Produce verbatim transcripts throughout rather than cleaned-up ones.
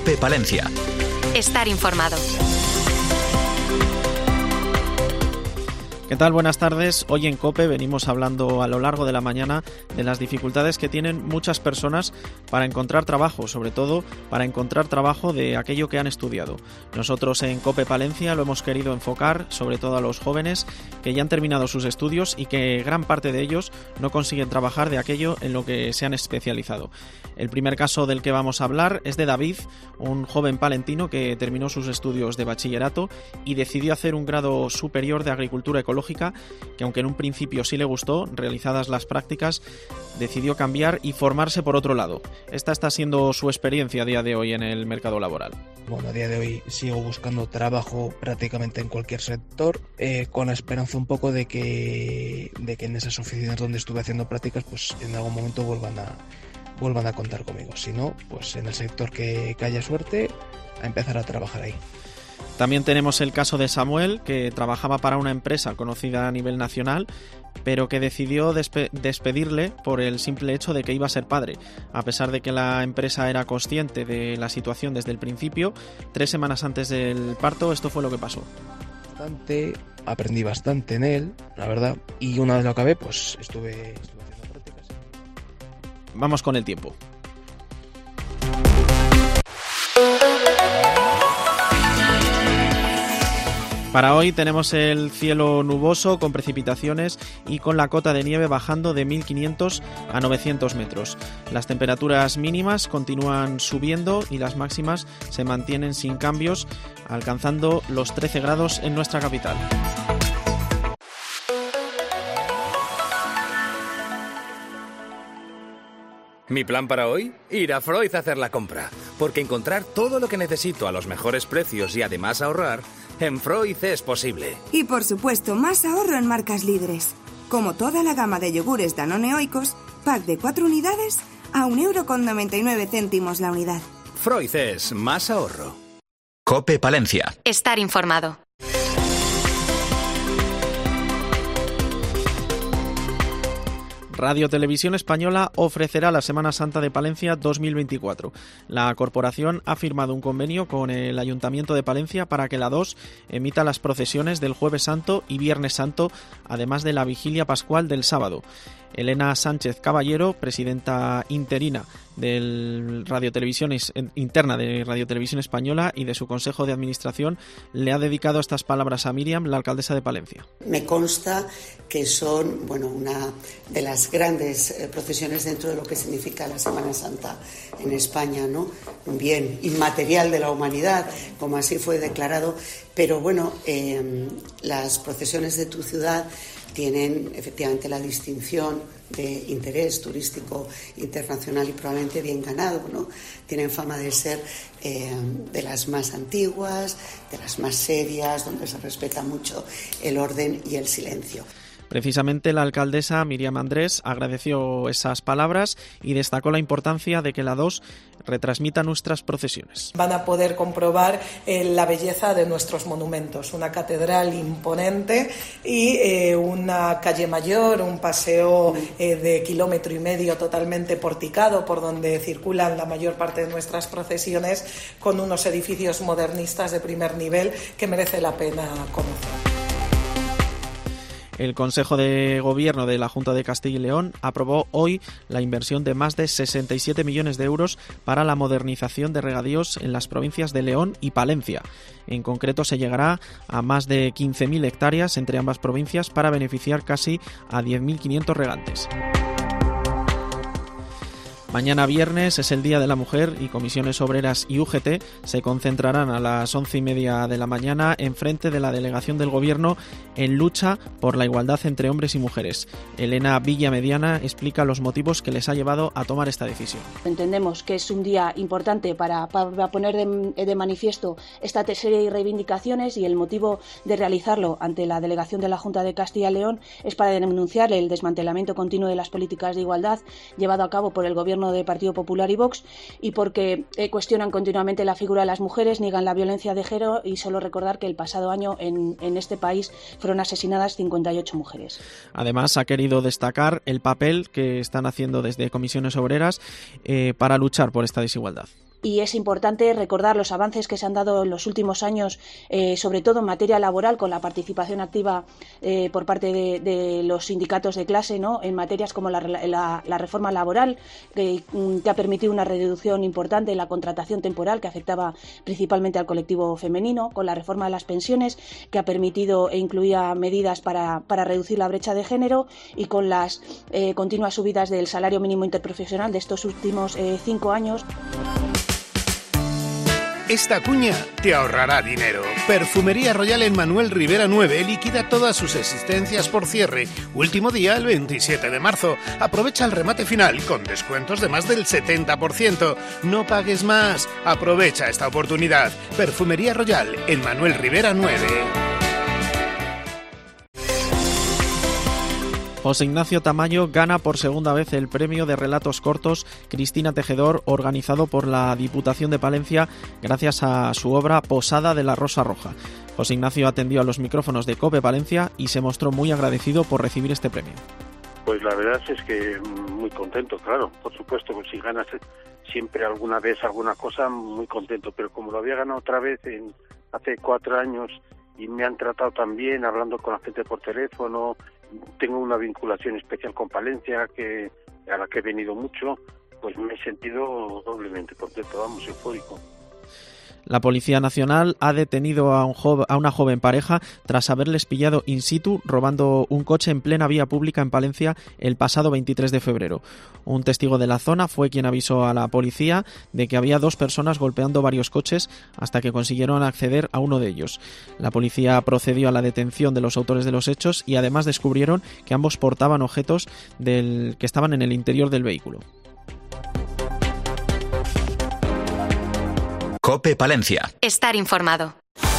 COPE Palencia. Estar informado. ¿Qué tal? Buenas tardes. Hoy en COPE venimos hablando a lo largo de la mañana de las dificultades que tienen muchas personas para encontrar trabajo, sobre todo para encontrar trabajo de aquello que han estudiado. Nosotros en COPE Palencia lo hemos querido enfocar sobre todo a los jóvenes que ya han terminado sus estudios y que gran parte de ellos no consiguen trabajar de aquello en lo que se han especializado. El primer caso del que vamos a hablar es de David, un joven palentino que terminó sus estudios de bachillerato y decidió hacer un grado superior de agricultura ecológica, que aunque en un principio sí le gustó, realizadas las prácticas, decidió cambiar y formarse por otro lado. Esta está siendo su experiencia a día de hoy en el mercado laboral. Bueno, a día de hoy sigo buscando trabajo prácticamente en cualquier sector, eh, con la esperanza un poco de que, de que en esas oficinas donde estuve haciendo prácticas, pues en algún momento vuelvan a, vuelvan a contar conmigo. Si no, pues en el sector que, que haya suerte, a empezar a trabajar ahí. También tenemos el caso de Samuel, que trabajaba para una empresa conocida a nivel nacional, pero que decidió despe- despedirle por el simple hecho de que iba a ser padre. A pesar de que la empresa era consciente de la situación desde el principio, tres semanas antes del parto, esto fue lo que pasó. Bastante, aprendí bastante en él, la verdad, y una vez lo acabé, pues estuve, estuve haciendo prácticas. Vamos con el tiempo. Para hoy tenemos el cielo nuboso con precipitaciones y con la cota de nieve bajando de mil quinientos a novecientos metros. Las temperaturas mínimas continúan subiendo y las máximas se mantienen sin cambios, alcanzando los trece grados en nuestra capital. Mi plan para hoy, ir a Freud a hacer la compra, porque encontrar todo lo que necesito a los mejores precios y además ahorrar, en Freud es posible. Y por supuesto, más ahorro en marcas líderes, como toda la gama de yogures Danone Oikos, pack de cuatro unidades a un euro con noventa y nueve céntimos la unidad. Freud es más ahorro. COPE Palencia. Estar informado. Radio Televisión Española ofrecerá la Semana Santa de Palencia dos mil veinticuatro. La corporación ha firmado un convenio con el Ayuntamiento de Palencia para que la dos emita las procesiones del Jueves Santo y Viernes Santo, además de la Vigilia Pascual del sábado. Elena Sánchez Caballero, presidenta interina del Radio Televisión interna de Radio Televisión Española y de su Consejo de Administración, le ha dedicado estas palabras a Miriam, la alcaldesa de Palencia. Me consta que son, bueno, una de las grandes eh, procesiones dentro de lo que significa la Semana Santa en España, ¿no? Un bien inmaterial de la humanidad, como así fue declarado. Pero bueno, eh, las procesiones de tu ciudad tienen efectivamente la distinción de interés turístico internacional y probablemente bien ganado, ¿no? Tienen fama de ser eh, de las más antiguas, de las más serias, donde se respeta mucho el orden y el silencio. Precisamente la alcaldesa Miriam Andrés agradeció esas palabras y destacó la importancia de que la dos retransmita nuestras procesiones. Van a poder comprobar eh, la belleza de nuestros monumentos, una catedral imponente y eh, una calle mayor, un paseo eh, de kilómetro y medio totalmente porticado por donde circulan la mayor parte de nuestras procesiones, con unos edificios modernistas de primer nivel que merece la pena conocer. El Consejo de Gobierno de la Junta de Castilla y León aprobó hoy la inversión de más de sesenta y siete millones de euros para la modernización de regadíos en las provincias de León y Palencia. En concreto, se llegará a más de quince mil hectáreas entre ambas provincias para beneficiar casi a diez mil quinientos regantes. Mañana viernes es el Día de la Mujer y Comisiones Obreras y U G T se concentrarán a las once y media de la mañana en frente de la delegación del Gobierno en lucha por la igualdad entre hombres y mujeres. Elena Villamediana explica los motivos que les ha llevado a tomar esta decisión. Entendemos que es un día importante para, para poner de, de manifiesto esta serie de reivindicaciones y el motivo de realizarlo ante la delegación de la Junta de Castilla y León es para denunciar el desmantelamiento continuo de las políticas de igualdad llevado a cabo por el Gobierno de Partido Popular y Vox, y porque eh, cuestionan continuamente la figura de las mujeres, niegan la violencia de género, y solo recordar que el pasado año en, en este país fueron asesinadas cincuenta y ocho mujeres. Además, ha querido destacar el papel que están haciendo desde Comisiones Obreras eh, para luchar por esta desigualdad. y es importante recordar los avances que se han dado en los últimos años, eh, sobre todo en materia laboral, con la participación activa eh, por parte de, de los sindicatos de clase, ¿no?, en materias como la, la, la reforma laboral, que, que ha permitido una reducción importante en la contratación temporal que afectaba principalmente al colectivo femenino, con la reforma de las pensiones, que ha permitido e incluía medidas para, para reducir la brecha de género, y con las eh, continuas subidas del salario mínimo interprofesional de estos últimos eh, cinco años. Esta cuña te ahorrará dinero. Perfumería Royal en Manuel Rivera nueve liquida todas sus existencias por cierre. Último día el veintisiete de marzo. Aprovecha el remate final con descuentos de más del setenta por ciento. No pagues más. Aprovecha esta oportunidad. Perfumería Royal en Manuel Rivera nueve. José Ignacio Tamayo gana por segunda vez el premio de relatos cortos Cristina Tejedor, organizado por la Diputación de Palencia gracias a su obra Posada de la Rosa Roja. José Ignacio atendió a los micrófonos de COPE Palencia y se mostró muy agradecido por recibir este premio. Pues la verdad es que muy contento, claro, por supuesto, pues si ganas siempre alguna vez alguna cosa, muy contento, pero como lo había ganado otra vez en, hace cuatro años y me han tratado tan bien, hablando con la gente por teléfono, tengo una vinculación especial con Palencia, que a la que he venido mucho, pues me he sentido doblemente contento, vamos, eufórico. La Policía Nacional ha detenido a, un jo- a una joven pareja tras haberles pillado in situ robando un coche en plena vía pública en Palencia el pasado veintitrés de febrero. Un testigo de la zona fue quien avisó a la policía de que había dos personas golpeando varios coches hasta que consiguieron acceder a uno de ellos. La policía procedió a la detención de los autores de los hechos y además descubrieron que ambos portaban objetos del que estaban en el interior del vehículo. COPE Palencia. Estar informado.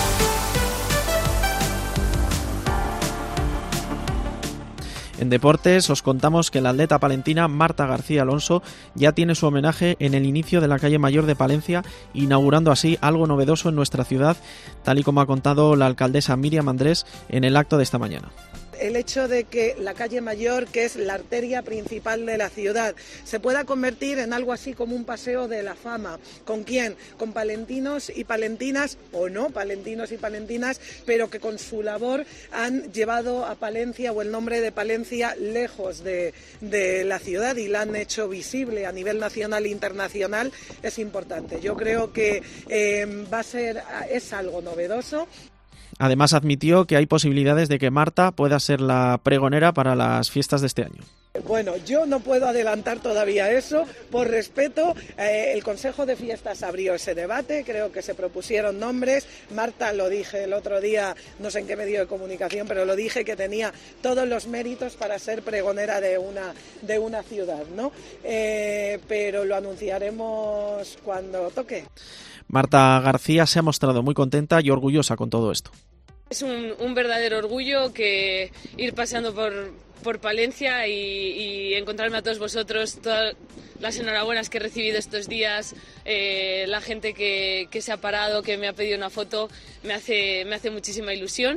En deportes os contamos que la atleta palentina Marta García Alonso ya tiene su homenaje en el inicio de la calle Mayor de Palencia, inaugurando así algo novedoso en nuestra ciudad, tal y como ha contado la alcaldesa Miriam Andrés en el acto de esta mañana. El hecho de que la calle Mayor, que es la arteria principal de la ciudad, se pueda convertir en algo así como un paseo de la fama. ¿Con quién? Con palentinos y palentinas, o no palentinos y palentinas, pero que con su labor han llevado a Palencia, o el nombre de Palencia, lejos de, de la ciudad y la han hecho visible a nivel nacional e internacional. Es importante. Yo creo que eh, va a ser, es algo novedoso. Además admitió que hay posibilidades de que Marta pueda ser la pregonera para las fiestas de este año. Bueno, yo no puedo adelantar todavía eso, por respeto. Eh, el Consejo de Fiestas abrió ese debate, creo que se propusieron nombres. Marta, lo dije el otro día, no sé en qué medio de comunicación, pero lo dije, que tenía todos los méritos para ser pregonera de una, de una ciudad, ¿no? Eh, pero lo anunciaremos cuando toque. Marta García se ha mostrado muy contenta y orgullosa con todo esto. Es un, un verdadero orgullo que ir paseando por, por Palencia y, y encontrarme a todos vosotros, todas las enhorabuenas que he recibido estos días, eh, la gente que, que se ha parado, que me ha pedido una foto, me hace, me hace muchísima ilusión.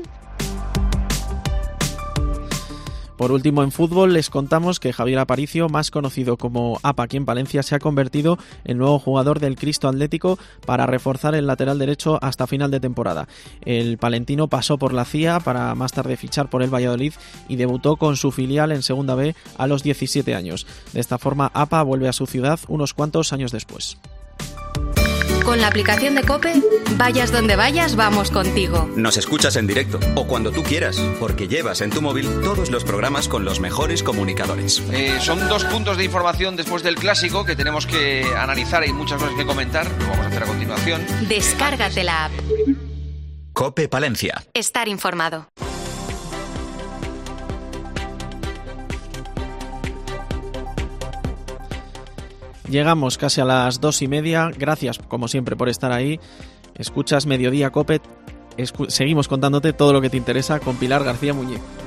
Por último, en fútbol les contamos que Javier Aparicio, más conocido como A P A aquí en Palencia, se ha convertido en nuevo jugador del Cristo Atlético para reforzar el lateral derecho hasta final de temporada. El palentino pasó por la C I A para más tarde fichar por el Valladolid y debutó con su filial en Segunda B a los diecisiete años. De esta forma, A P A vuelve a su ciudad unos cuantos años después. Con la aplicación de COPE, vayas donde vayas, vamos contigo. Nos escuchas en directo o cuando tú quieras, porque llevas en tu móvil todos los programas con los mejores comunicadores. Eh, son dos puntos de información después del clásico que tenemos que analizar. Hay muchas cosas que comentar, lo vamos a hacer a continuación. Descárgate la app. COPE Palencia. Estar informado. Llegamos casi a las dos y media. Gracias, como siempre, por estar ahí. Escuchas Mediodía COPE. Escu- seguimos contándote todo lo que te interesa con Pilar García Muñiz.